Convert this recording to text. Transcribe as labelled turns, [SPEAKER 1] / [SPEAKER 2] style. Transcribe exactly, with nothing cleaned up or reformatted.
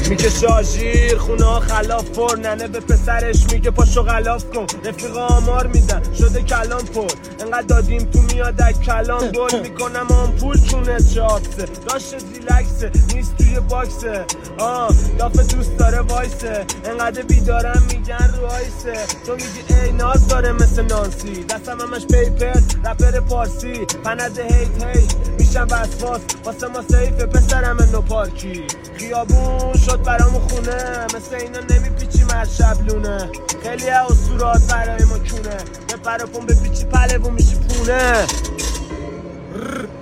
[SPEAKER 1] میگه شاژیر خونه ها خلاف پر، ننه به پسرش میگه پاشو غلاف کن. رفیقا آمار میدن شده کلام پر، انقدر دادیم تو میاد از کلام گل میکنم آمپول چونه چاپسه. داشت ریلکسه نیست توی باکسه، آه دافه دوست داره وایسه. انقدر بیدارم میگن رو آیسه، تو میگی ای ناز داره مثل نانسی. دستم همش پیپر رپر پارسی، پند هیت هیت میشم وسواس واسه ما سیفه پسرم نو پارکی. خیابون شد برامو خونه، مثل اینا نمیپیچیم هر شبلونه. خیلی اسطورات برای ما کونه، به پرپون بپیچی پله و میشی پونه.